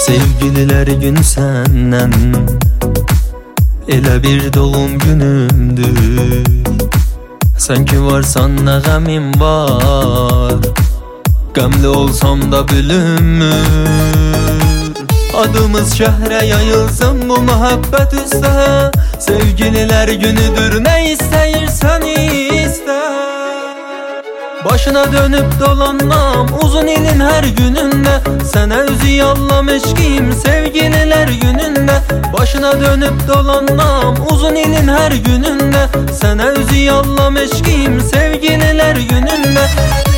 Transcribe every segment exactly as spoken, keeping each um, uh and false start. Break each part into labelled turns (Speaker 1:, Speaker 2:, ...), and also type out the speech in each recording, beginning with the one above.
Speaker 1: Sevgililer günü senden elə bir doğum günümdür. Sen ki varsan ne gamim var, gamli olsam da bölünmür. Adımız şehre yayılsın bu muhabbet üstə. Sevgililer günüdür, ne isteyirsen iste. Başına dönüp dolanam uzun ilin her gününde. Sana özü yallam eşkim sevgililer gününde. Başına dönüp dolanam uzun ilin her gününde. Sana özü yallam eşkim sevgililer gününde.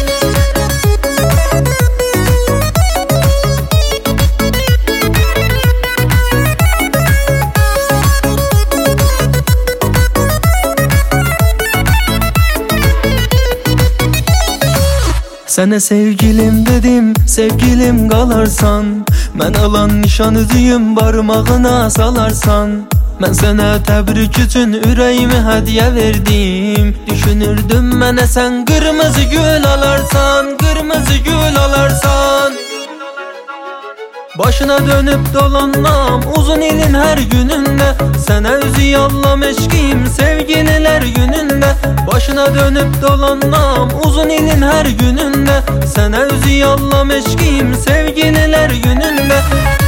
Speaker 1: Sənə sevgilim dedim, sevgilim qalarsan. Mən alan nişan üzüyüm barmağına salarsan. Mən sənə təbrik üçün ürəyimi hədiyyə verdim. Düşünürdüm mənə sən qırmızı gül alarsan, qırmızı gül alarsan. Başına dönüp dolanam uzun ilin her gününde. Sana özü yallam eşkim sevgililer gününde. Başına dönüp dolanam uzun ilin her gününde. Sana özü yallam eşkim sevgililer gününde.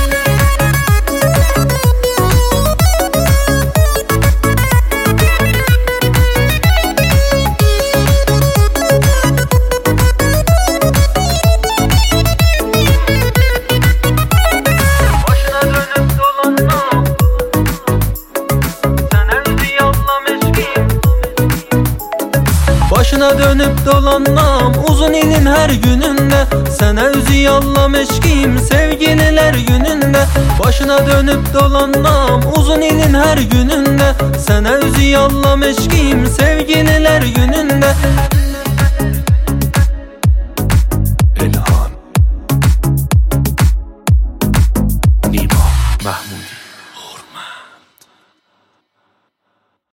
Speaker 1: Başına dönüp dolanam uzun ilin her gününde. Sana özü yallam eşkim sevgililer gününde. Başına dönüp dolanam uzun ilin her gününde. Sana özü yallam eşkim sevgililer gününde.